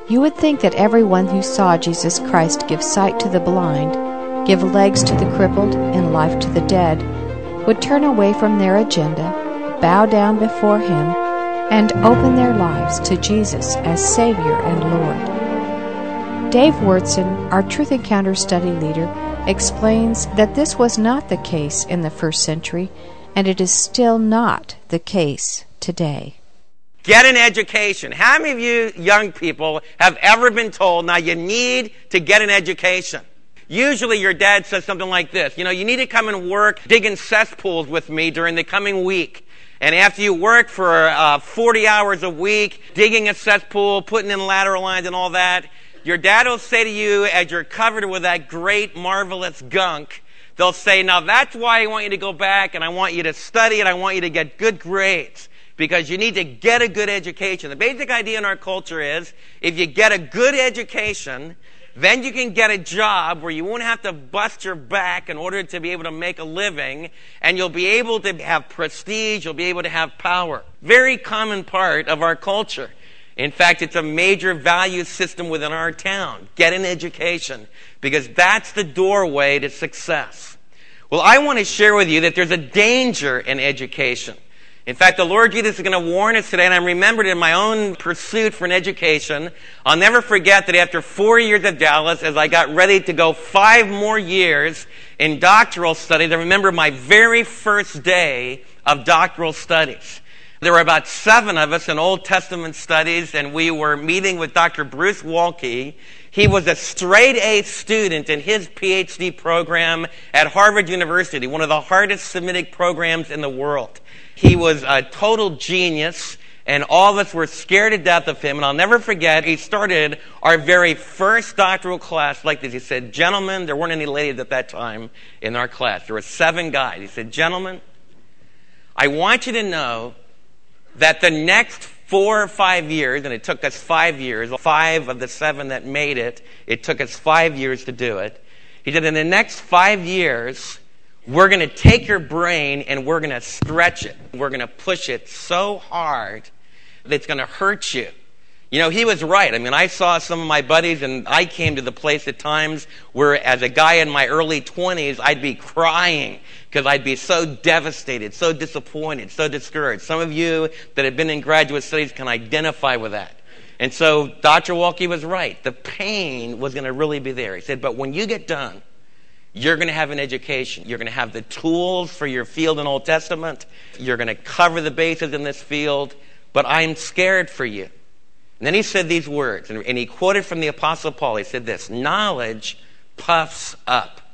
You would think that everyone who saw Jesus Christ give sight to the blind, give legs to the crippled, and life to the dead, would turn away from their agenda, bow down before Him, and open their lives to Jesus as Savior and Lord. Dave Wurtson, our Truth Encounter study leader, explains that this was not the case in the first century, and it is still not the case today. Get an education. How many of you young people have ever been told, now you need to get an education? Usually your dad says something like this, you need to come and work digging cesspools with me during the coming week. And after you work for 40 hours a week, digging a cesspool, putting in lateral lines and all that, your dad will say to you, as you're covered with that great, marvelous gunk, they'll say, now that's why I want you to go back and I want you to study and I want you to get good grades. Because you need to get a good education. The basic idea in our culture is, if you get a good education, then you can get a job where you won't have to bust your back in order to be able to make a living, and you'll be able to have prestige, you'll be able to have power. Very common part of our culture. In fact, it's a major value system within our town. Get an education, because that's the doorway to success. Well, I want to share with you that there's a danger in education. In fact, the Lord Jesus is going to warn us today, and I remembered in my own pursuit for an education, I'll never forget that after 4 years at Dallas, as I got ready to go 5 more years in doctoral studies, I remember my very first day of doctoral studies. There were about 7 of us in Old Testament studies, and we were meeting with Dr. Bruce Waltke. He was a straight A student in his PhD program at Harvard University, one of the hardest Semitic programs in the world. He was a total genius, and all of us were scared to death of him. And I'll never forget, he started our very first doctoral class like this. He said, gentlemen, there weren't any ladies at that time in our class. There were 7 guys. He said, gentlemen, I want you to know that the next 4 or 5 years, and it took us 5 years, 5 of the 7 that made it, it took us 5 years to do it. He said, in the next 5 years, we're going to take your brain and we're going to stretch it. We're going to push it so hard that it's going to hurt you. He was right. I saw some of my buddies, and I came to the place at times where, as a guy in my early 20s, I'd be crying because I'd be so devastated, so disappointed, so discouraged. Some of you that have been in graduate studies can identify with that. And so Dr. Waltke was right. The pain was going to really be there. He said, but when you get done, you're going to have an education. You're going to have the tools for your field in Old Testament. You're going to cover the bases in this field. But I'm scared for you. And then he said these words, and he quoted from the Apostle Paul. He said this, knowledge puffs up.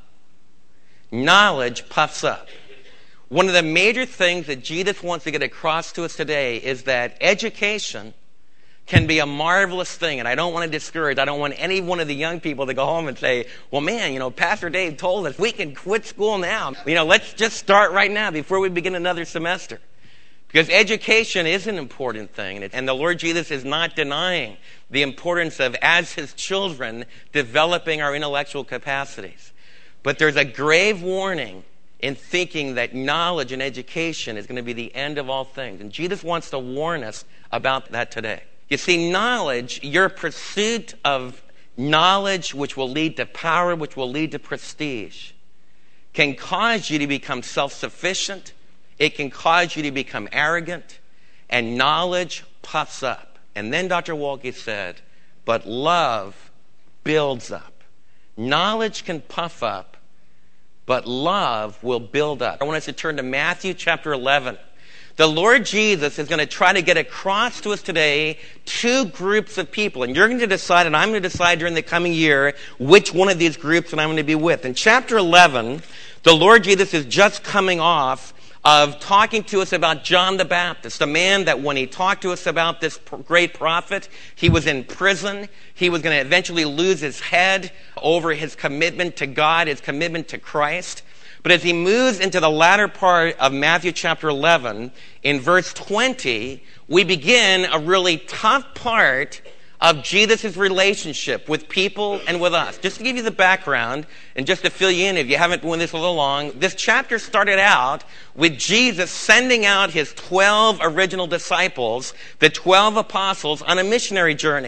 Knowledge puffs up. One of the major things that Jesus wants to get across to us today is that education can be a marvelous thing. And I don't want to discourage. I don't want any one of the young people to go home and say, well, man, Pastor Dave told us we can quit school now. Let's just start right now before we begin another semester. Because education is an important thing. And the Lord Jesus is not denying the importance of, as His children, developing our intellectual capacities. But there's a grave warning in thinking that knowledge and education is going to be the end of all things. And Jesus wants to warn us about that today. You see, knowledge, your pursuit of knowledge, which will lead to power, which will lead to prestige, can cause you to become self-sufficient. It can cause you to become arrogant. And knowledge puffs up. And then Dr. Waltke said, but love builds up. Knowledge can puff up, but love will build up. I want us to turn to Matthew chapter 11. The Lord Jesus is going to try to get across to us today 2 groups of people. And you're going to decide, and I'm going to decide during the coming year, which one of these groups that I'm going to be with. In chapter 11, the Lord Jesus is just coming off of talking to us about John the Baptist, a man that when he talked to us about this great prophet, he was in prison. He was going to eventually lose his head over his commitment to God, his commitment to Christ. But as he moves into the latter part of Matthew chapter 11, in verse 20, we begin a really tough part of Jesus' relationship with people and with us. Just to give you the background, and just to fill you in if you haven't been with this a little long, this chapter started out with Jesus sending out his 12 original disciples, the 12 apostles, on a missionary journey.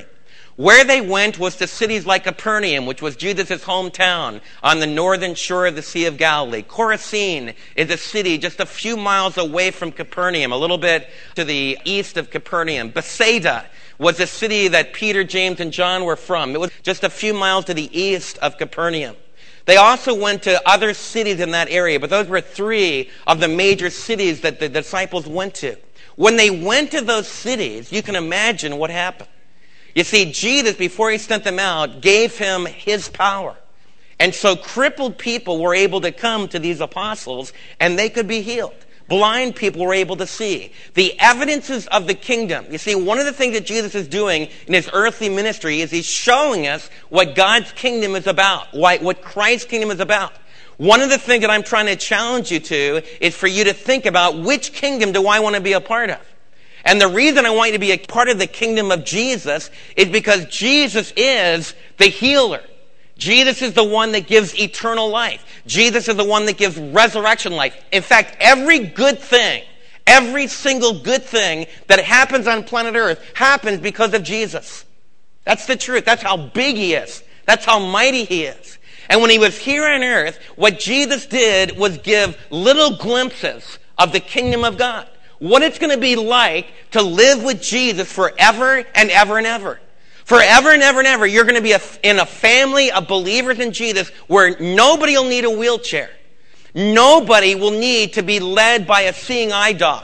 Where they went was to cities like Capernaum, which was Jesus' hometown on the northern shore of the Sea of Galilee. Chorazin is a city just a few miles away from Capernaum, a little bit to the east of Capernaum. Bethsaida was a city that Peter, James, and John were from. It was just a few miles to the east of Capernaum. They also went to other cities in that area, but those were three of the major cities that the disciples went to. When they went to those cities, you can imagine what happened. You see, Jesus, before he sent them out, gave him his power. And so crippled people were able to come to these apostles and they could be healed. Blind people were able to see. The evidences of the kingdom. You see, one of the things that Jesus is doing in his earthly ministry is he's showing us what God's kingdom is about, what Christ's kingdom is about. One of the things that I'm trying to challenge you to is for you to think about, which kingdom do I want to be a part of? And the reason I want you to be a part of the kingdom of Jesus is because Jesus is the healer. Jesus is the one that gives eternal life. Jesus is the one that gives resurrection life. In fact, every good thing, every single good thing that happens on planet Earth happens because of Jesus. That's the truth. That's how big he is. That's how mighty he is. And when he was here on earth, what Jesus did was give little glimpses of the kingdom of God. What it's going to be like to live with Jesus forever and ever and ever. Forever and ever and ever, you're going to be in a family of believers in Jesus where nobody will need a wheelchair. Nobody will need to be led by a seeing eye dog.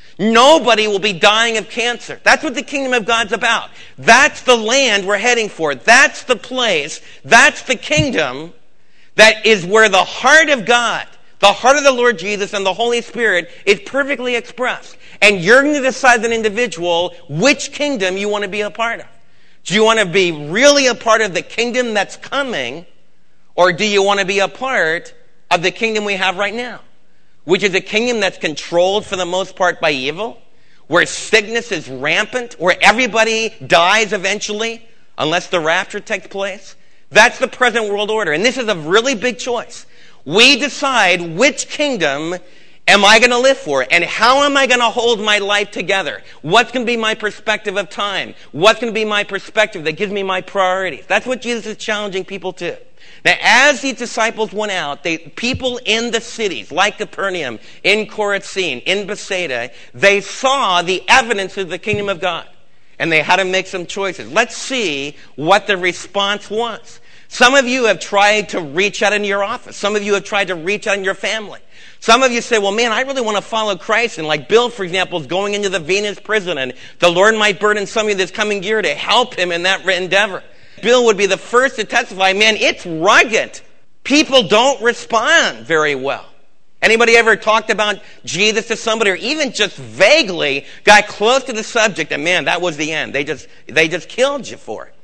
Nobody will be dying of cancer. That's what the kingdom of God's about. That's the land we're heading for. That's the place. That's the kingdom that is where the heart of God, the heart of the Lord Jesus and the Holy Spirit is perfectly expressed. And you're going to decide as an individual which kingdom you want to be a part of. Do you want to be really a part of the kingdom that's coming, or do you want to be a part of the kingdom we have right now, which is a kingdom that's controlled for the most part by evil, where sickness is rampant, where everybody dies eventually unless the rapture takes place? That's the present world order. And this is a really big choice. We decide which kingdom am I going to live for? And how am I going to hold my life together? What's going to be my perspective of time? What's going to be my perspective that gives me my priorities? That's what Jesus is challenging people to. Now, as these disciples went out, people in the cities, like Capernaum, in Chorazin, in Bethsaida, they saw the evidence of the kingdom of God. And they had to make some choices. Let's see what the response was. Some of you have tried to reach out in your office. Some of you have tried to reach out in your family. Some of you say, well, man, I really want to follow Christ. And like Bill, for example, is going into the Venus prison. And the Lord might burden some of you this coming year to help him in that endeavor. Bill would be the first to testify, man, it's rugged. People don't respond very well. Anybody ever talked about Jesus to somebody, or even just vaguely got close to the subject, and man, that was the end. They just killed you for it.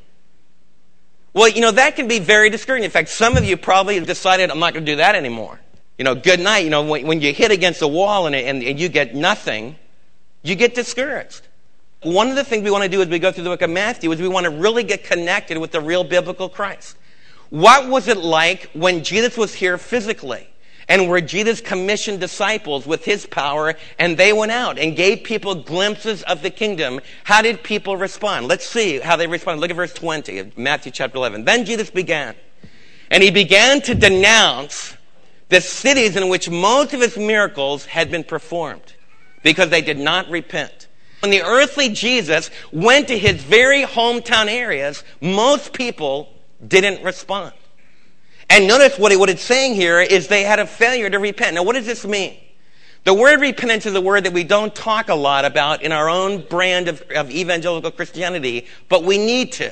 Well, that can be very discouraging. In fact, some of you probably have decided, I'm not going to do that anymore. Good night. When you hit against the wall and you get nothing, you get discouraged. One of the things we want to do as we go through the book of Matthew is we want to really get connected with the real biblical Christ. What was it like when Jesus was here physically? And where Jesus commissioned disciples with his power, and they went out and gave people glimpses of the kingdom. How did people respond? Let's see how they responded. Look at verse 20 of Matthew chapter 11. Then Jesus began, and he began to denounce the cities in which most of his miracles had been performed, because they did not repent. When the earthly Jesus went to his very hometown areas, most people didn't respond. And notice what it's saying here is they had a failure to repent. Now, what does this mean? The word repentance is a word that we don't talk a lot about in our own brand of evangelical Christianity, but we need to.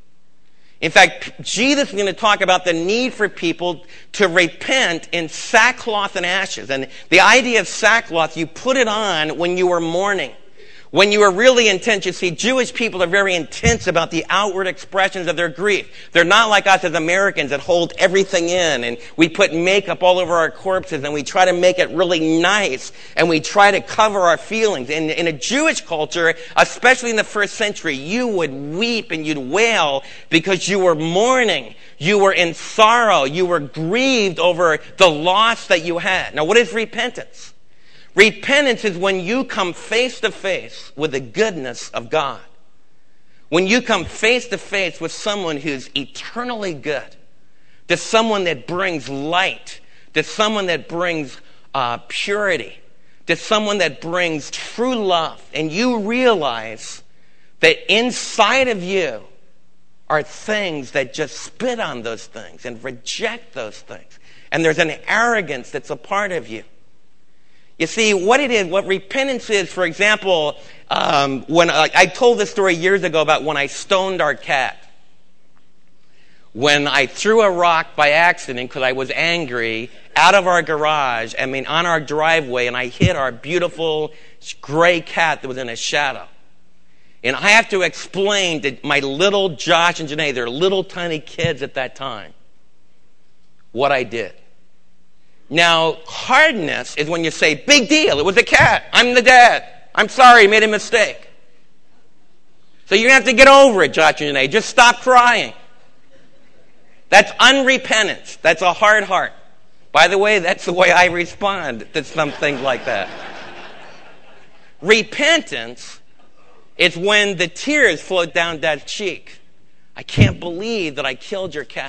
In fact, Jesus is going to talk about the need for people to repent in sackcloth and ashes. And the idea of sackcloth, you put it on when you were mourning. When you are really intense, you see, Jewish people are very intense about the outward expressions of their grief. They're not like us as Americans that hold everything in, and we put makeup all over our corpses, and we try to make it really nice, and we try to cover our feelings. In a Jewish culture, especially in the first century, you would weep and you'd wail because you were mourning. You were in sorrow. You were grieved over the loss that you had. Now, what is repentance? Repentance is when you come face to face with the goodness of God. When you come face to face with someone who's eternally good, to someone that brings light, to someone that brings purity, to someone that brings true love, and you realize that inside of you are things that just spit on those things and reject those things. And there's an arrogance that's a part of you. You see, what it is, what repentance is, for example, when I told this story years ago about when I stoned our cat. When I threw a rock by accident because I was angry out of our garage, on our driveway, and I hit our beautiful gray cat that was in a shadow. And I have to explain to my little Josh and Janae, they're little tiny kids at that time, what I did. Now, hardness is when you say, big deal, it was a cat. I'm the dad. I'm sorry, made a mistake. So you have to get over it, Josh and Janae. Just stop crying. That's unrepentance. That's a hard heart. By the way, that's the way I respond to some things like that. Repentance is when the tears flow down Dad's cheek. I can't believe that I killed your cat.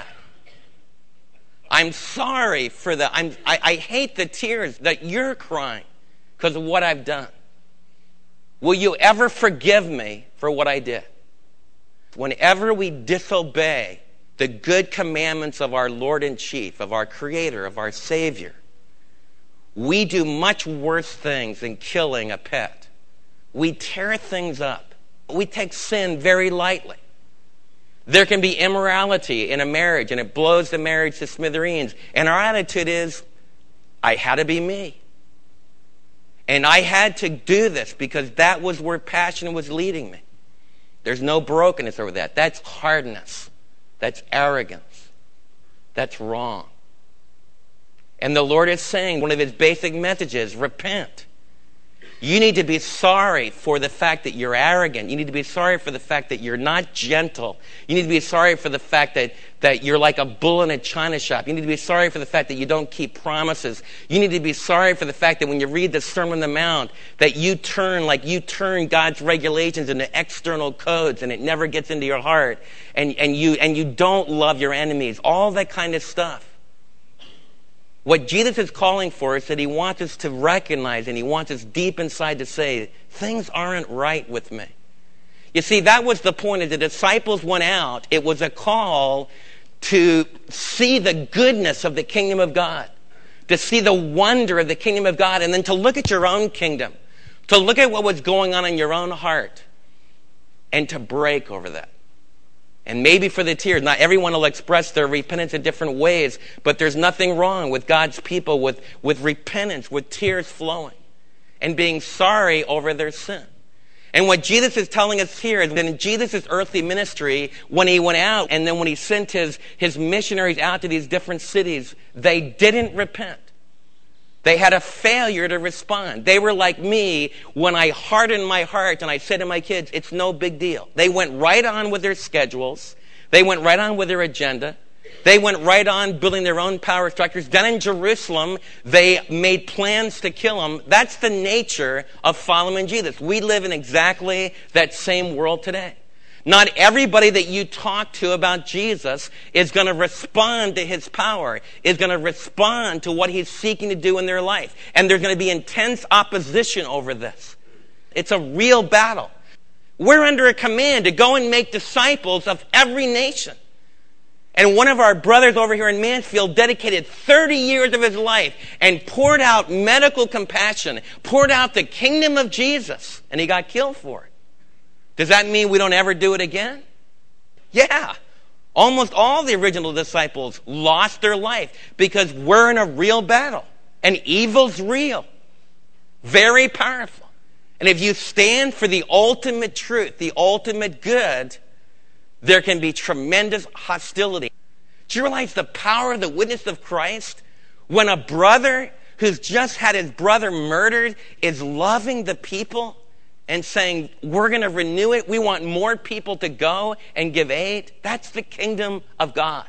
I'm sorry for that. I hate the tears that you're crying because of what I've done. Will you ever forgive me for what I did? Whenever we disobey the good commandments of our Lord and Chief, of our Creator, of our Savior, we do much worse things than killing a pet. We tear things up. We take sin very lightly. There can be immorality in a marriage, and it blows the marriage to smithereens. And our attitude is, I had to be me. And I had to do this because that was where passion was leading me. There's no brokenness over that. That's hardness. That's arrogance. That's wrong. And the Lord is saying, one of his basic messages, repent. You need to be sorry for the fact that you're arrogant. You need to be sorry for the fact that you're not gentle. You need to be sorry for the fact that you're like a bull in a china shop. You need to be sorry for the fact that you don't keep promises. You need to be sorry for the fact that when you read the Sermon on the Mount, that you turn God's regulations into external codes and it never gets into your heart. And you don't love your enemies. All that kind of stuff. What Jesus is calling for is that he wants us to recognize, and he wants us deep inside to say, things aren't right with me. You see, that was the point. As the disciples went out, it was a call to see the goodness of the kingdom of God, to see the wonder of the kingdom of God, and then to look at your own kingdom, to look at what was going on in your own heart, and to break over that. And maybe for the tears, not everyone will express their repentance in different ways, but there's nothing wrong with God's people with repentance, with tears flowing, and being sorry over their sin. And what Jesus is telling us here is that in Jesus' earthly ministry, when he went out and then when he sent his missionaries out to these different cities, they didn't repent. They had a failure to respond. They were like me when I hardened my heart and I said to my kids, it's no big deal. They went right on with their schedules. They went right on with their agenda. They went right on building their own power structures. Then in Jerusalem, they made plans to kill him. That's the nature of following Jesus. We live in exactly that same world today. Not everybody that you talk to about Jesus is going to respond to his power, is going to respond to what he's seeking to do in their life. And there's going to be intense opposition over this. It's a real battle. We're under a command to go and make disciples of every nation. And one of our brothers over here in Mansfield dedicated 30 years of his life and poured out medical compassion, poured out the kingdom of Jesus, and he got killed for it. Does that mean we don't ever do it again? Yeah. Almost all the original disciples lost their life because we're in a real battle. And evil's real. Very powerful. And if you stand for the ultimate truth, the ultimate good, there can be tremendous hostility. Do you realize the power of the witness of Christ? When a brother who's just had his brother murdered is loving the people and saying, we're going to renew it. We want more people to go and give aid. That's the kingdom of God.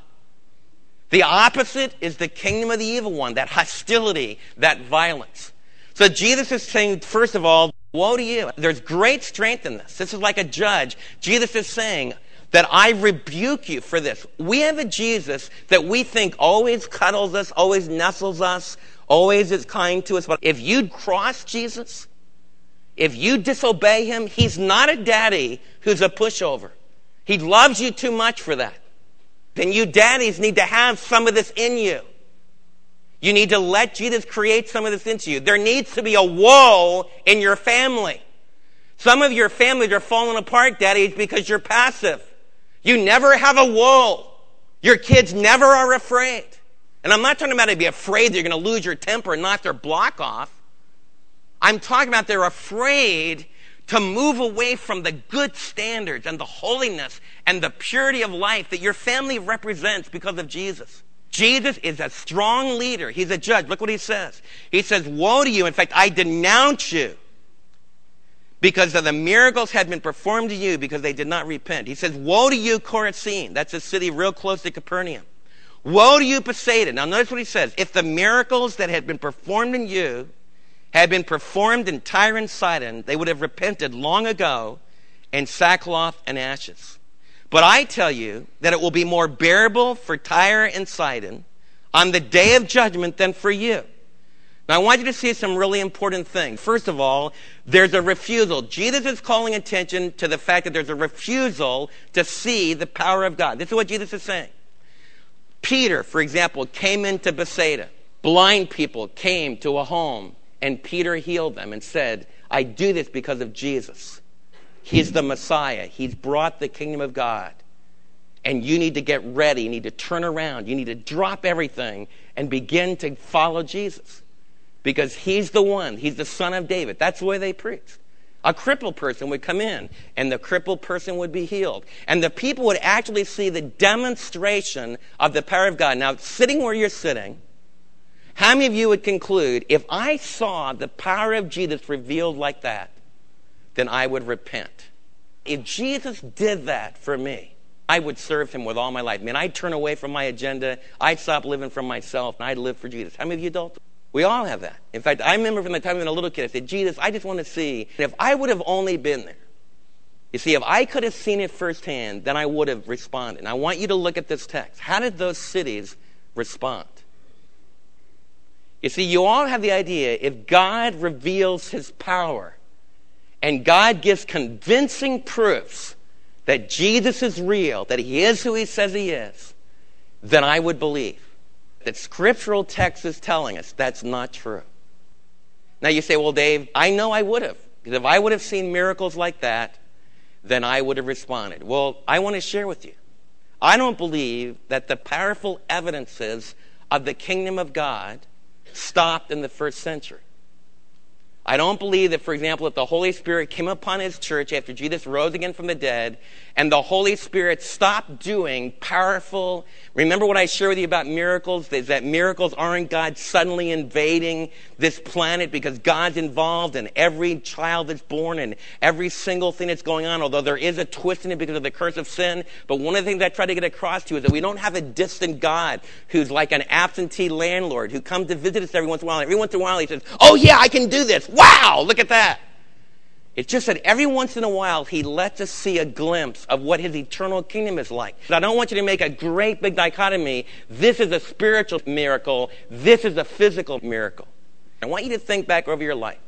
The opposite is the kingdom of the evil one, that hostility, that violence. So Jesus is saying, first of all, Woe to you. There's great strength in this. This is like a judge. Jesus is saying that I rebuke you for this. We have a Jesus that we think always cuddles us, always nestles us, always is kind to us. But if you cross Jesus, if you disobey him, he's not a daddy who's a pushover. He loves you too much for that. Then you daddies need to have some of this in you. You need to let Jesus create some of this into you. There needs to be a woe in your family. Some of your families are falling apart, daddies, because you're passive. You never have a woe. Your kids never are afraid. And I'm not talking about to be afraid that you're going to lose your temper and knock their block off. I'm talking about they're afraid to move away from the good standards and the holiness and the purity of life that your family represents because of Jesus. Jesus is a strong leader. He's a judge. Look what he says. He says, woe to you. In fact, I denounce you because of the miracles had been performed to you because they did not repent. He says, woe to you, Chorazin. That's a city real close to Capernaum. Woe to you, Bethsaida. Now notice what he says. If the miracles that had been performed in you had been performed in Tyre and Sidon, they would have repented long ago in sackcloth and ashes. But I tell you that it will be more bearable for Tyre and Sidon on the day of judgment than for you. Now, I want you to see some really important things. First of all, there's a refusal. Jesus is calling attention to the fact that there's a refusal to see the power of God. This is what Jesus is saying. Peter, for example, came into Bethsaida. Blind people came to a home, and Peter healed them and said, I do this because of Jesus. He's the Messiah. He's brought the kingdom of God. And you need to get ready. You need to turn around. You need to drop everything and begin to follow Jesus. Because he's the one. He's the son of David. That's the way they preached. A crippled person would come in, and the crippled person would be healed. And the people would actually see the demonstration of the power of God. Now, sitting where you're sitting, how many of you would conclude, if I saw the power of Jesus revealed like that, then I would repent? If Jesus did that for me, I would serve him with all my life. I mean, I'd turn away from my agenda. I'd stop living for myself, and I'd live for Jesus. How many of you adults? We all have that. In fact, I remember from the time I was a little kid, I said, Jesus, I just want to see. And if I would have only been there, you see, if I could have seen it firsthand, then I would have responded. And I want you to look at this text. How did those cities respond? You see, you all have the idea, if God reveals his power, and God gives convincing proofs that Jesus is real, that he is who he says he is, then I would believe. That scriptural text is telling us that's not true. Now you say, well, Dave, I know I would have. Because if I would have seen miracles like that, then I would have responded. Well, I want to share with you. I don't believe that the powerful evidences of the kingdom of God stopped in the first century. I don't believe that, for example, that the Holy Spirit came upon his church after Jesus rose again from the dead, and the Holy Spirit stopped doing powerful. Remember what I shared with you about miracles? Is that miracles aren't God suddenly invading this planet because God's involved in every child that's born and every single thing that's going on, although there is a twist in it because of the curse of sin. But one of the things I try to get across to you is that we don't have a distant God who's like an absentee landlord who comes to visit us every once in a while. And every once in a while he says, oh yeah, I can do this. Wow, look at that. It's just that every once in a while he lets us see a glimpse of what his eternal kingdom is like. I don't want you to make a great big dichotomy. This is a spiritual miracle. This is a physical miracle. I want you to think back over your life.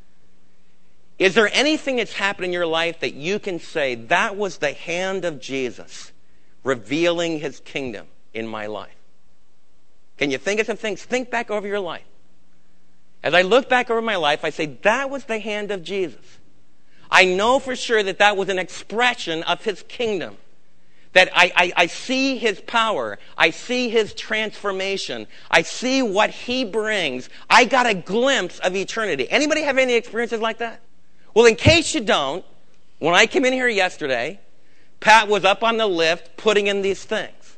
Is there anything that's happened in your life that you can say, that was the hand of Jesus revealing his kingdom in my life? Can you think of some things? Think back over your life. As I look back over my life, I say, that was the hand of Jesus. I know for sure that that was an expression of his kingdom. That I see his power. I see his transformation. I see what he brings. I got a glimpse of eternity. Anybody have any experiences like that? Well, in case you don't, when I came in here yesterday, Pat was up on the lift putting in these things.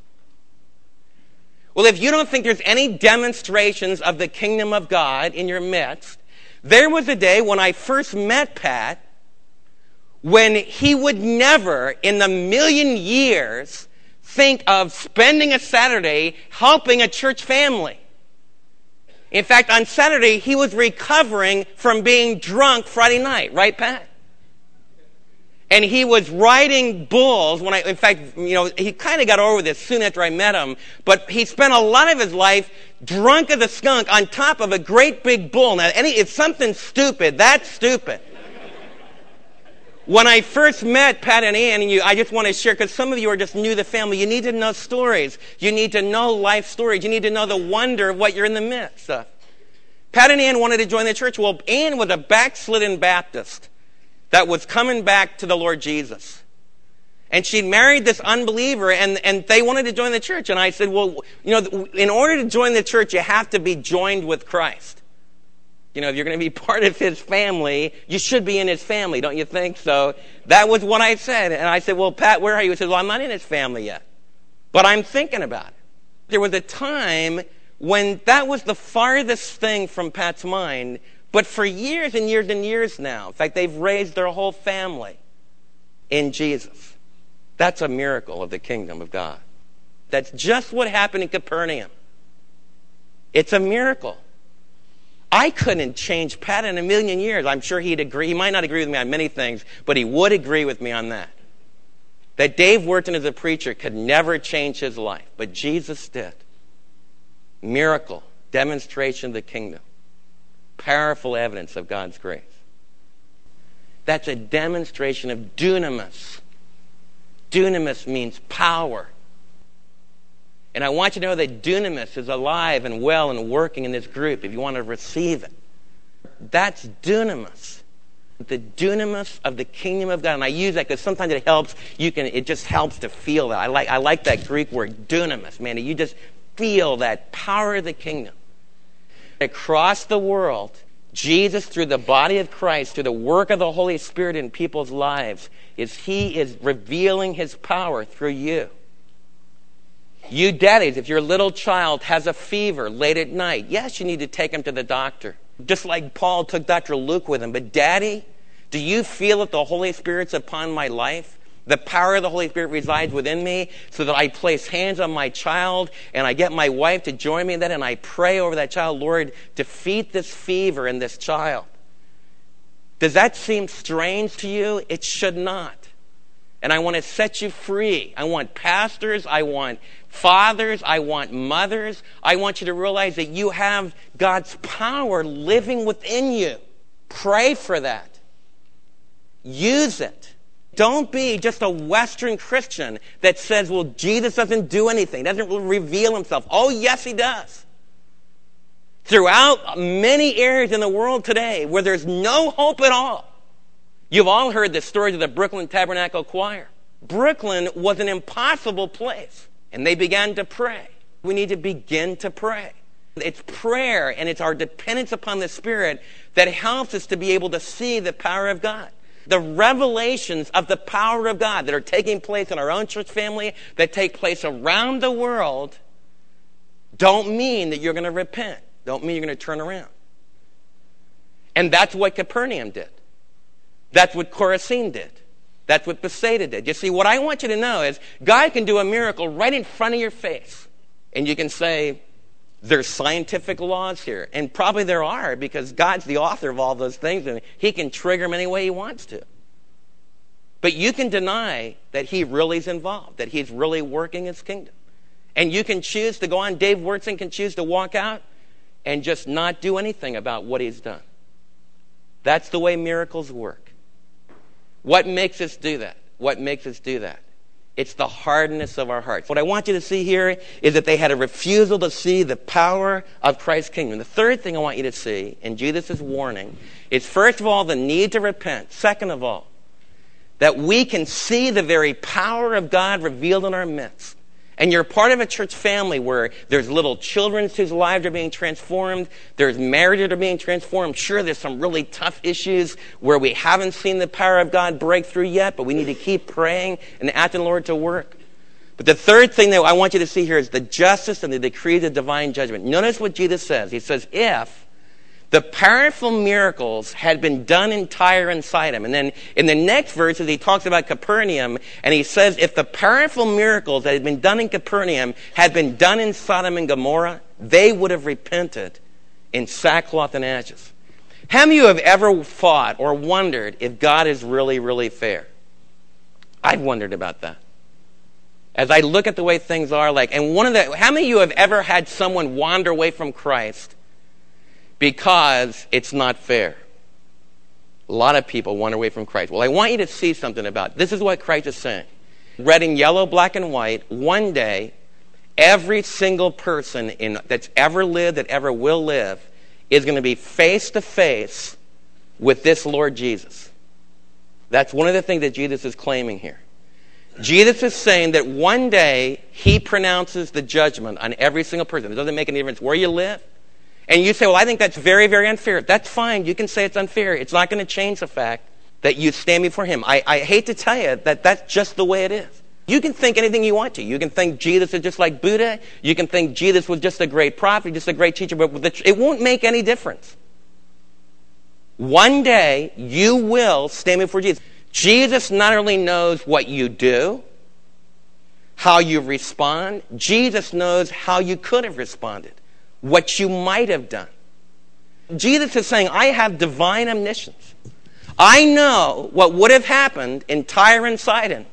Well, if you don't think there's any demonstrations of the kingdom of God in your midst, there was a day when I first met Pat when he would never in the million years think of spending a Saturday helping a church family. In fact, on Saturday, he was recovering from being drunk Friday night. Right, Pat? And he was riding bulls in fact, he kind of got over this soon after I met him, but he spent a lot of his life drunk as a skunk on top of a great big bull. Now, if something's stupid, that's stupid. When I first met Pat and Ann, I just want to share, because some of you are just new to the family, you need to know stories. You need to know life stories. You need to know the wonder of what you're in the midst of. Pat and Ann wanted to join the church. Well, Ann was a backslidden Baptist that was coming back to the Lord Jesus. And she'd married this unbeliever, and they wanted to join the church. And I said, well, in order to join the church, you have to be joined with Christ. If you're going to be part of his family, you should be in his family, don't you think? So that was what I said. And I said, well, Pat, where are you? He said, well, I'm not in his family yet, but I'm thinking about it. There was a time when that was the farthest thing from Pat's mind. But for years and years and years now, in fact, they've raised their whole family in Jesus. That's a miracle of the kingdom of God. That's just what happened in Capernaum. It's a miracle. I couldn't change Pat in a million years. I'm sure he'd agree. He might not agree with me on many things, but he would agree with me on that. That Dave Wurton as a preacher could never change his life, but Jesus did. Miracle, demonstration of the kingdom. Powerful evidence of God's grace. That's a demonstration of dunamis. Dunamis means power. And I want you to know that dunamis is alive and well and working in this group if you want to receive it. That's dunamis. The dunamis of the kingdom of God. And I use that because sometimes it helps. It just helps to feel that. I like that Greek word, dunamis. Man, you just feel that power of the kingdom. Across the world, Jesus, through the body of Christ, through the work of the Holy Spirit in people's lives, he is revealing his power through you. You daddies, if your little child has a fever late at night, yes, you need to take him to the doctor. Just like Paul took Dr. Luke with him. But Daddy, do you feel that the Holy Spirit's upon my life? The power of the Holy Spirit resides within me so that I place hands on my child and I get my wife to join me in that and I pray over that child, Lord, defeat this fever in this child. Does that seem strange to you? It should not. And I want to set you free. I want pastors, I want fathers, I want mothers. I want you to realize that you have God's power living within you. Pray for that. Use it. Don't be just a Western Christian that says, well, Jesus doesn't do anything, doesn't reveal himself. Oh, yes, he does. Throughout many areas in the world today where there's no hope at all. You've all heard the stories of the Brooklyn Tabernacle Choir. Brooklyn was an impossible place, and they began to pray. We need to begin to pray. It's prayer, and it's our dependence upon the Spirit that helps us to be able to see the power of God. The revelations of the power of God that are taking place in our own church family, that take place around the world, don't mean that you're going to repent. Don't mean you're going to turn around. And that's what Capernaum did. That's what Chorazin did. That's what Bethsaida did. You see, what I want you to know is God can do a miracle right in front of your face. And you can say, there's scientific laws here. And probably there are, because God's the author of all those things, and he can trigger them any way he wants to. But you can deny that he really is involved, that he's really working his kingdom. And you can choose to go on. Dave Wurtson can choose to walk out and just not do anything about what he's done. That's the way miracles work. What makes us do that? What makes us do that? It's the hardness of our hearts. What I want you to see here is that they had a refusal to see the power of Christ's kingdom. The third thing I want you to see in Jesus' warning is, first of all, the need to repent. Second of all, that we can see the very power of God revealed in our midst. And you're part of a church family where there's little children whose lives are being transformed. There's marriages that are being transformed. Sure, there's some really tough issues where we haven't seen the power of God break through yet, but we need to keep praying and asking the Lord to work. But the third thing that I want you to see here is the justice and the decrees of divine judgment. Notice what Jesus says. He says, if the powerful miracles had been done in Tyre and Sidon. And then in the next verses, he talks about Capernaum, and he says, if the powerful miracles that had been done in Capernaum had been done in Sodom and Gomorrah, they would have repented in sackcloth and ashes. How many of you have ever thought or wondered if God is really, really fair? I've wondered about that. As I look at the way things are, how many of you have ever had someone wander away from Christ because it's not fair? A lot of people wander away from Christ. Well, I want you to see something about it. This is what Christ is saying. Red and yellow, black and white, one day, every single person that's ever lived, that ever will live, is going to be face to face with this Lord Jesus. That's one of the things that Jesus is claiming here. Jesus is saying that one day he pronounces the judgment on every single person. It doesn't make any difference where you live. And you say, well, I think that's very, very unfair. That's fine. You can say it's unfair. It's not going to change the fact that you stand before him. I hate to tell you that that's just the way it is. You can think anything you want to. You can think Jesus is just like Buddha. You can think Jesus was just a great prophet, just a great teacher, but it won't make any difference. One day, you will stand before Jesus. Jesus not only knows what you do, how you respond, Jesus knows how you could have responded, what you might have done. Jesus is saying, I have divine omniscience. I know what would have happened in Tyre and Sidon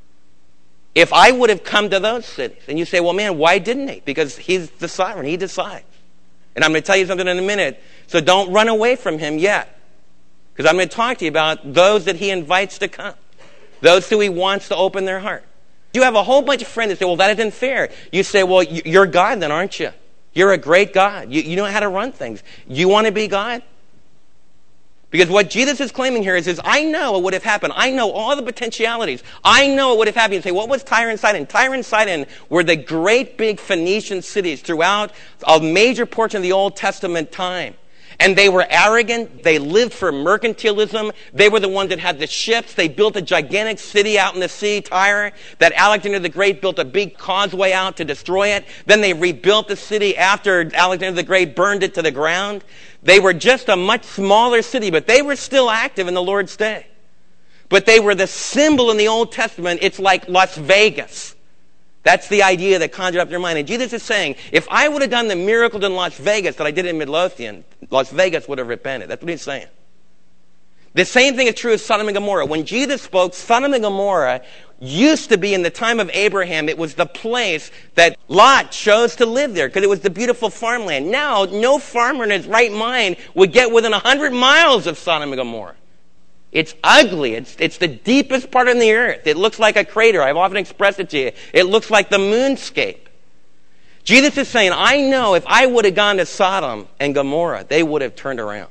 if I would have come to those cities. And you say, well, man, why didn't he? Because he's the sovereign. He decides. And I'm going to tell you something in a minute, so don't run away from him yet. Because I'm going to talk to you about those that he invites to come, those who he wants to open their heart. You have a whole bunch of friends that say, well, that isn't fair. You say, well, you're God then, aren't you? You're a great God. You know how to run things. You want to be God? Because what Jesus is claiming here is I know what would have happened. I know all the potentialities. I know what would have happened. You say, what was Tyre and Sidon? Tyre and Sidon were the great big Phoenician cities throughout a major portion of the Old Testament time. And they were arrogant. They lived for mercantilism. They were the ones that had the ships. They built a gigantic city out in the sea, Tyre, that Alexander the Great built a big causeway out to destroy it. Then they rebuilt the city after Alexander the Great burned it to the ground. They were just a much smaller city, but they were still active in the Lord's day. But they were the symbol in the Old Testament. It's like Las Vegas. That's the idea that conjured up in their mind. And Jesus is saying, if I would have done the miracles in Las Vegas that I did in Midlothian, Las Vegas would have repented. That's what he's saying. The same thing is true of Sodom and Gomorrah. When Jesus spoke, Sodom and Gomorrah used to be in the time of Abraham. It was the place that Lot chose to live there because it was the beautiful farmland. Now, no farmer in his right mind would get within 100 miles of Sodom and Gomorrah. It's ugly. It's the deepest part of the earth. It looks like a crater. I've often expressed it to you. It looks like the moonscape. Jesus is saying, I know if I would have gone to Sodom and Gomorrah, they would have turned around.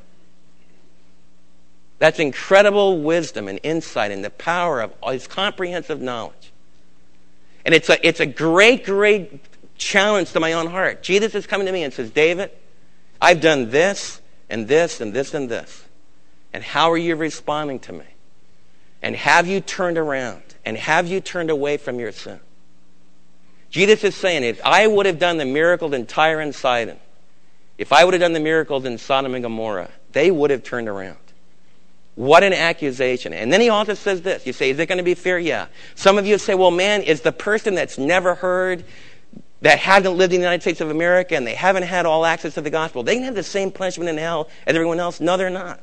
That's incredible wisdom and insight and the power of his comprehensive knowledge. And it's a great, great challenge to my own heart. Jesus is coming to me and says, David, I've done this and this and this and this. And how are you responding to me? And have you turned around? And have you turned away from your sin? Jesus is saying, if I would have done the miracles in Tyre and Sidon, if I would have done the miracles in Sodom and Gomorrah, they would have turned around. What an accusation. And then he also says this. You say, is it going to be fair? Yeah. Some of you say, well, man, is the person that's never heard, that hasn't lived in the United States of America, and they haven't had all access to the gospel, they can have the same punishment in hell as everyone else? No, they're not.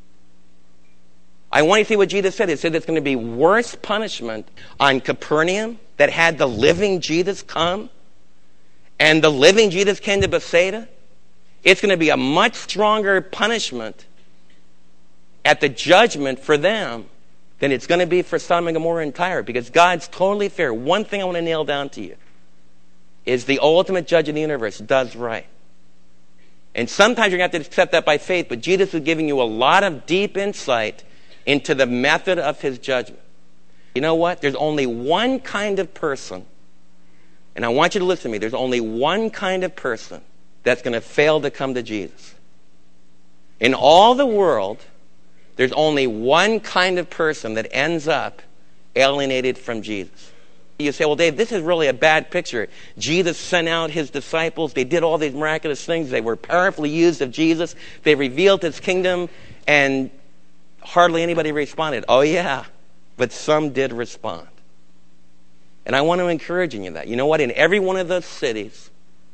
I want you to see what Jesus said. He said there's going to be worse punishment on Capernaum that had the living Jesus come, and the living Jesus came to Bethsaida. It's going to be a much stronger punishment at the judgment for them than it's going to be for Sodom and Gomorrah and Tyre, because God's totally fair. One thing I want to nail down to you is the ultimate judge of the universe does right. And sometimes you're going to have to accept that by faith, but Jesus is giving you a lot of deep insight into the method of his judgment. You know what? There's only one kind of person, and I want you to listen to me, there's only one kind of person that's going to fail to come to Jesus. In all the world, there's only one kind of person that ends up alienated from Jesus. You say, well, Dave, this is really a bad picture. Jesus sent out his disciples. They did all these miraculous things. They were powerfully used of Jesus. They revealed his kingdom, and hardly anybody responded. Oh, yeah, but some did respond. And I want to encourage you in that. You know what? In every one of those cities,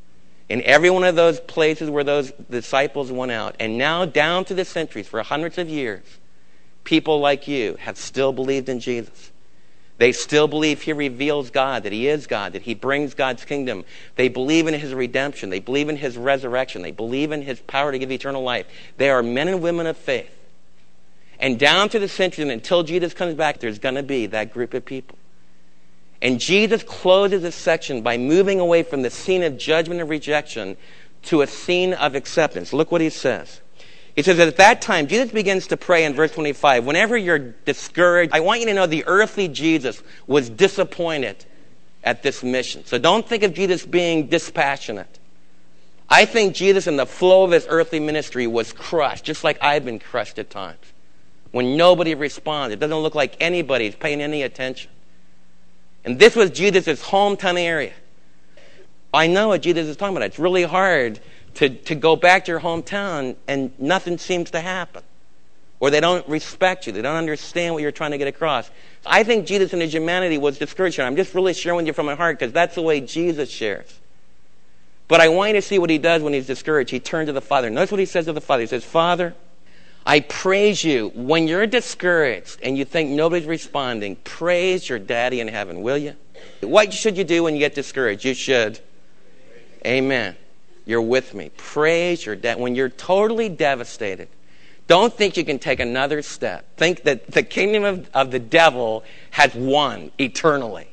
In every one of those places where those disciples went out, and now down through the centuries, for hundreds of years, people like you have still believed in Jesus. They still believe he reveals God, that he is God, that he brings God's kingdom. They believe in his redemption. They believe in his resurrection. They believe in his power to give eternal life. They are men and women of faith. And down through the centuries, and until Jesus comes back, there's going to be that group of people. And Jesus closes this section by moving away from the scene of judgment and rejection to a scene of acceptance. Look what he says. He says that at that time, Jesus begins to pray in verse 25. Whenever you're discouraged, I want you to know the earthly Jesus was disappointed at this mission. So don't think of Jesus being dispassionate. I think Jesus in the flow of his earthly ministry was crushed, just like I've been crushed at times. When nobody responds, it doesn't look like anybody's paying any attention. And this was Jesus' hometown area. I know what Jesus is talking about. It's really hard to go back to your hometown and nothing seems to happen. Or they don't respect you. They don't understand what you're trying to get across. I think Jesus in his humanity was discouraged. I'm just really sharing with you from my heart because that's the way Jesus shares. But I want you to see what he does when he's discouraged. He turns to the Father. Notice what he says to the Father. He says, Father, I praise you. When you're discouraged and you think nobody's responding, praise your daddy in heaven, will you? What should you do when you get discouraged? You should. Amen. You're with me. Praise your dad. When you're totally devastated, don't think you can take another step. Think that the kingdom of the devil has won eternally.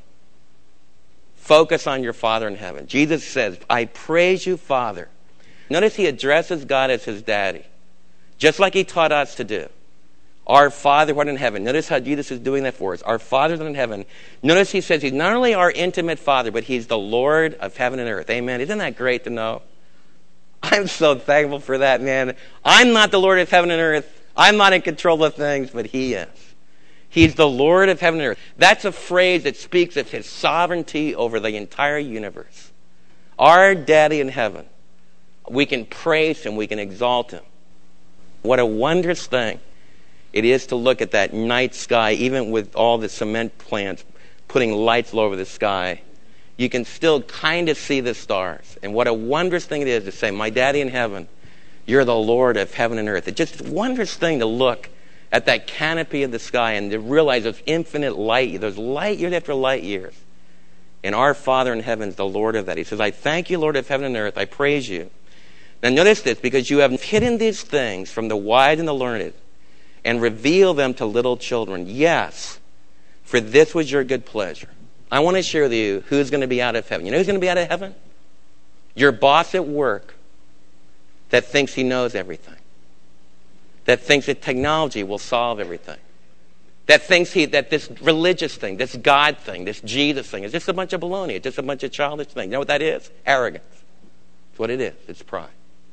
Focus on your Father in heaven. Jesus says, I praise you, Father. Notice he addresses God as his daddy, just like he taught us to do. Our Father who art in heaven. Notice how Jesus is doing that for us. Our Father who art in heaven. Notice he says he's not only our intimate Father, but he's the Lord of heaven and earth. Amen. Isn't that great to know? I'm so thankful for that, man. I'm not the Lord of heaven and earth. I'm not in control of things, but he is. He's the Lord of heaven and earth. That's a phrase that speaks of his sovereignty over the entire universe. Our daddy in heaven. We can praise him. We can exalt him. What a wondrous thing it is to look at that night sky, even with all the cement plants putting lights all over the sky. You can still kind of see the stars. And what a wondrous thing it is to say, my daddy in heaven, you're the Lord of heaven and earth. It's just a wondrous thing to look at that canopy of the sky and to realize those infinite light, those light years after light years. And our Father in heaven is the Lord of that. He says, I thank you, Lord of heaven and earth. I praise you. Now notice this, because you have hidden these things from the wise and the learned and revealed them to little children. Yes, for this was your good pleasure. I want to share with you who's going to be out of heaven. You know who's going to be out of heaven? Your boss at work that thinks he knows everything. That thinks that technology will solve everything. That thinks that this religious thing, this God thing, this Jesus thing is just a bunch of baloney. It's just a bunch of childish things. You know what that is? Arrogance. It's what it is. It's pride.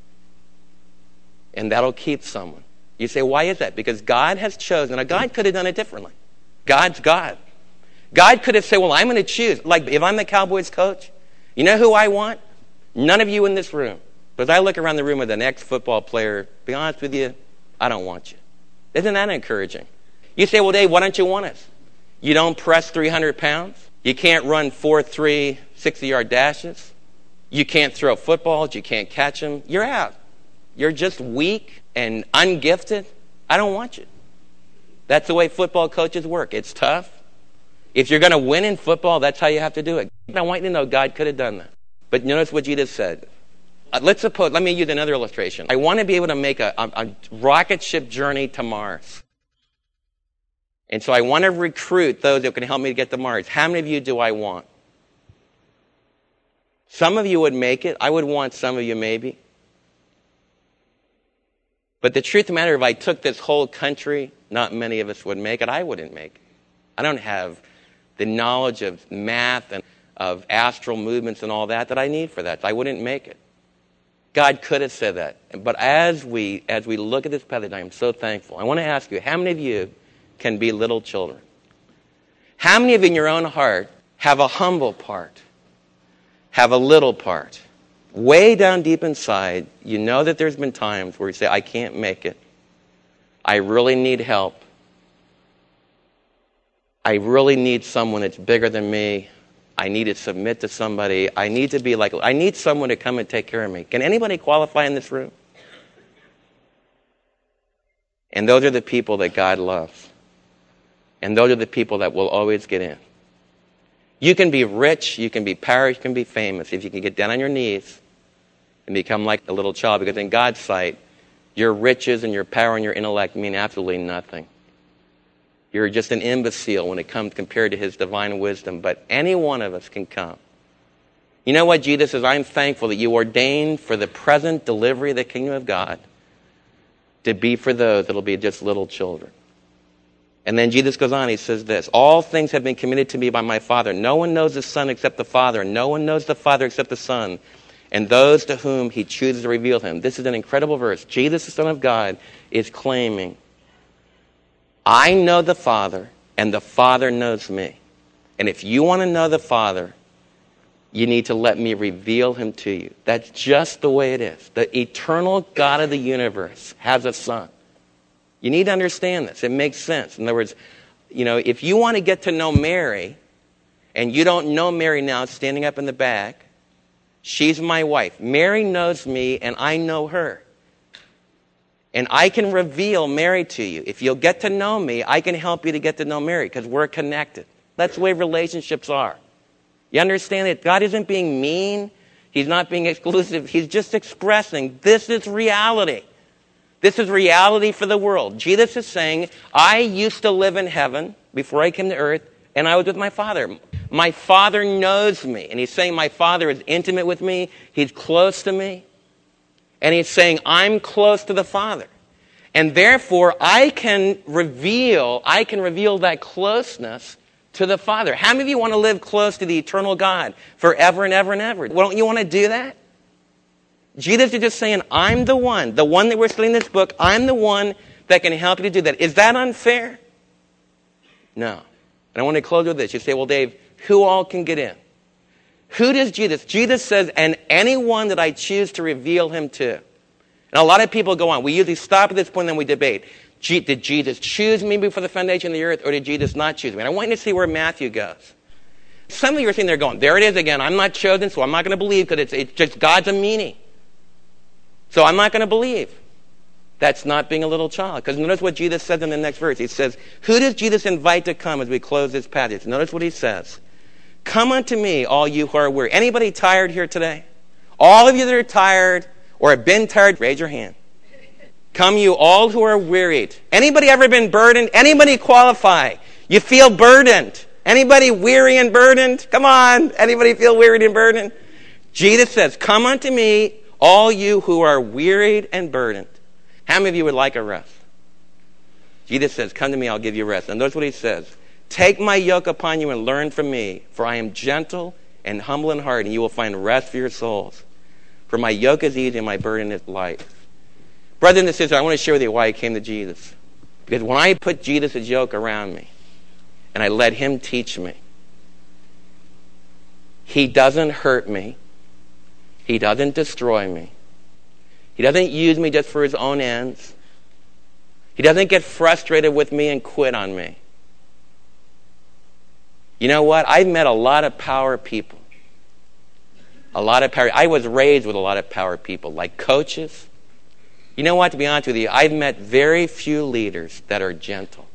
And that'll keep someone. You say, why is that? Because God has chosen. Now, God could have done it differently. God's God. God could have said, well, I'm going to choose. Like, if I'm the Cowboys coach, you know who I want? None of you in this room. Because I look around the room with an ex-football player, to be honest with you, I don't want you. Isn't that encouraging? You say, well, Dave, why don't you want us? You don't press 300 pounds. You can't run 4.3 60-yard dashes. You can't throw footballs. You can't catch them. You're out. You're just weak and ungifted. I don't want you. That's the way football coaches work. It's tough. If you're going to win in football, that's how you have to do it. I want you to know God could have done that. But notice what Jesus said. Let me use another illustration. I want to be able to make a rocket ship journey to Mars. And so I want to recruit those that can help me to get to Mars. How many of you do I want? Some of you would make it. I would want some of you maybe. But the truth of the matter, if I took this whole country, not many of us would make it. I wouldn't make it. I don't have the knowledge of math and of astral movements and all that I need for that. I wouldn't make it. God could have said that. But as we look at this passage, I am so thankful. I want to ask you, how many of you can be little children? How many of you in your own heart have a humble part? Have a little part? Way down deep inside, you know that there's been times where you say, I can't make it. I really need help. I really need someone that's bigger than me I need to submit to somebody. I need someone to come and take care of me. Can anybody qualify in this room? And those are the people that God loves. And those are the people that will always get in. You can be rich, you can be powerful, you can be famous if you can get down on your knees and become like a little child, because in God's sight, your riches and your power and your intellect mean absolutely nothing. You're just an imbecile when it comes compared to his divine wisdom, but any one of us can come. You know what Jesus says? I'm thankful that you ordained for the present delivery of the kingdom of God to be for those that will be just little children. And then Jesus goes on, he says this, all things have been committed to me by my Father. No one knows the Son except the Father, and no one knows the Father except the Son, and those to whom he chooses to reveal him. This is an incredible verse. Jesus, the Son of God, is claiming, I know the Father, and the Father knows me. And if you want to know the Father, you need to let me reveal him to you. That's just the way it is. The eternal God of the universe has a Son. You need to understand this. It makes sense. In other words, if you want to get to know Mary, and you don't know Mary now standing up in the back, she's my wife. Mary knows me, and I know her. And I can reveal Mary to you. If you'll get to know me, I can help you to get to know Mary, because we're connected. That's the way relationships are. You understand that God isn't being mean. He's not being exclusive. He's just expressing this is reality. This is reality for the world. Jesus is saying, I used to live in heaven before I came to earth, and I was with my Father. My Father knows me. And he's saying my Father is intimate with me. He's close to me. And he's saying, I'm close to the Father. And therefore, I can reveal that closeness to the Father. How many of you want to live close to the eternal God forever and ever and ever? Don't you want to do that? Jesus is just saying, I'm the one that we're studying in this book, I'm the one that can help you to do that. Is that unfair? No. And I want to close with this. You say, well, Dave, who all can get in? Who does Jesus? Jesus says, and anyone that I choose to reveal him to. And a lot of people go on. We usually stop at this point and then we debate. Did Jesus choose me before the foundation of the earth, or did Jesus not choose me? And I want you to see where Matthew goes. Some of you are sitting there going, there it is again. I'm not chosen, so I'm not going to believe, because it's just God's a meanie. So I'm not going to believe. That's not being a little child. Because notice what Jesus says in the next verse. He says, who does Jesus invite to come as we close this passage? Notice what he says. Come unto me, all you who are weary. Anybody tired here today? All of you that are tired or have been tired, raise your hand. Come you all who are wearied. Anybody ever been burdened? Anybody qualify? You feel burdened? Anybody weary and burdened? Come on. Anybody feel wearied and burdened? Jesus says, come unto me, all you who are wearied and burdened. How many of you would like a rest? Jesus says, come to me, I'll give you rest. And notice what he says. Take my yoke upon you and learn from me, for I am gentle and humble in heart, and you will find rest for your souls. For my yoke is easy and my burden is light. Brothers and sisters, I want to share with you why I came to Jesus. Because when I put Jesus' yoke around me, and I let him teach me, he doesn't hurt me. He doesn't destroy me. He doesn't use me just for his own ends. He doesn't get frustrated with me and quit on me. You know what? I've met a lot of power people. I was raised with a lot of power people, like coaches. You know what? To be honest with you, I've met very few leaders that are gentle.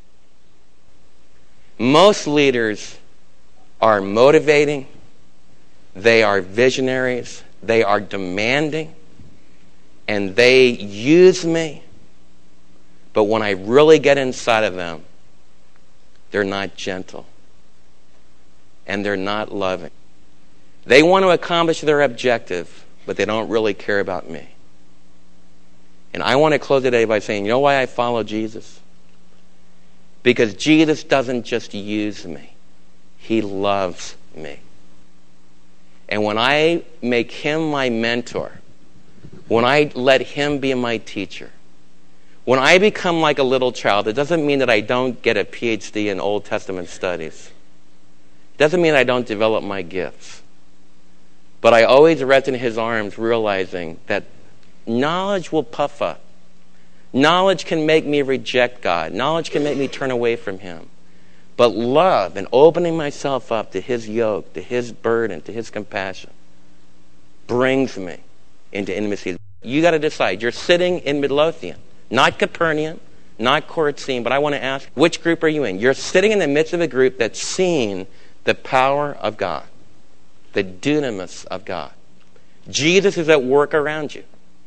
Most leaders are motivating. They are visionaries. They are demanding. And they use me. But when I really get inside of them, they're not gentle. And they're not loving. They want to accomplish their objective, but they don't really care about me. And I want to close today by saying, you know why I follow Jesus? Because Jesus doesn't just use me. He loves me. And when I make him my mentor, when I let him be my teacher, when I become like a little child, it doesn't mean that I don't get a PhD in Old Testament studies. It doesn't mean I don't develop my gifts. But I always rest in his arms, realizing that knowledge will puff up. Knowledge can make me reject God. Knowledge can make me turn away from him. But love and opening myself up to his yoke, to his burden, to his compassion, brings me into intimacy. You got to decide. You're sitting in Midlothian, not Capernaum, not Chorazin, but I want to ask, which group are you in? You're sitting in the midst of a group that's seen the power of God, the dunamis of God. Jesus is at work around you.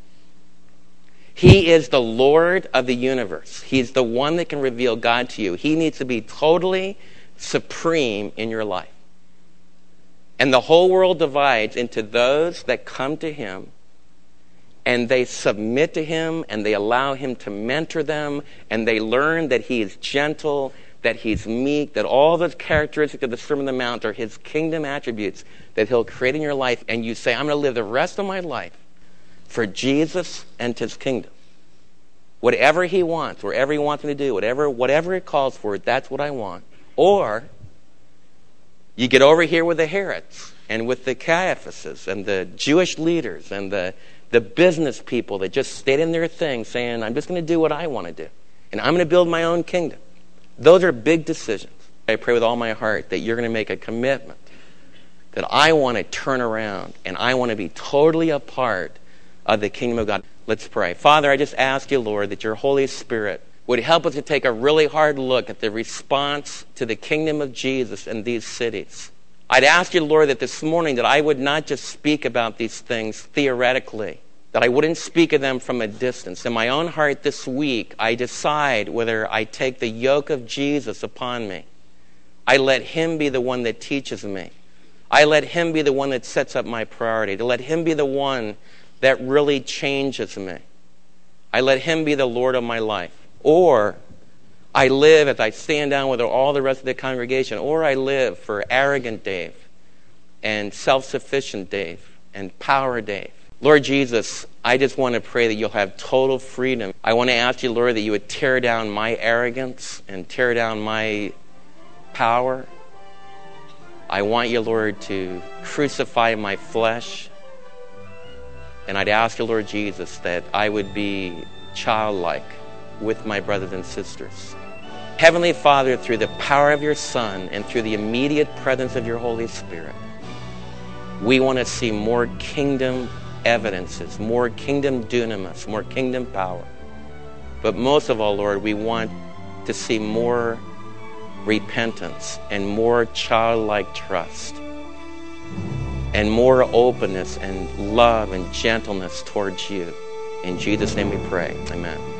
He is the Lord of the universe. He's the one that can reveal God to you. He needs to be totally supreme in your life. And the whole world divides into those that come to him and they submit to him and they allow him to mentor them and they learn that he is gentle, that he's meek, that all the characteristics of the Sermon on the Mount are his kingdom attributes that he'll create in your life. And you say, I'm going to live the rest of my life for Jesus and his kingdom. Whatever he wants, wherever he wants me to do, whatever it calls for, that's what I want. Or you get over here with the Herods and with the Caiaphases and the Jewish leaders and the business people that just stayed in their thing saying, I'm just going to do what I want to do. And I'm going to build my own kingdom. Those are big decisions. I pray with all my heart that you're going to make a commitment that I want to turn around and I want to be totally a part of the kingdom of God. Let's pray. Father, I just ask you, Lord, that your Holy Spirit would help us to take a really hard look at the response to the kingdom of Jesus in these cities. I'd ask you, Lord, that this morning that I would not just speak about these things theoretically, that I wouldn't speak of them from a distance. In my own heart this week, I decide whether I take the yoke of Jesus upon me. I let him be the one that teaches me. I let him be the one that sets up my priority, to let him be the one that really changes me. I let him be the Lord of my life. Or I live as I stand down with all the rest of the congregation, or I live for arrogant Dave and self-sufficient Dave and power Dave. Lord Jesus, I just want to pray that you'll have total freedom. I want to ask you, Lord, that you would tear down my arrogance and tear down my power. I want you, Lord, to crucify my flesh. And I'd ask you, Lord Jesus, that I would be childlike with my brothers and sisters. Heavenly Father, through the power of your Son and through the immediate presence of your Holy Spirit, we want to see more kingdom evidences, more kingdom dunamis, more kingdom power. But most of all, Lord, we want to see more repentance and more childlike trust and more openness and love and gentleness towards you. In Jesus' name we pray. Amen.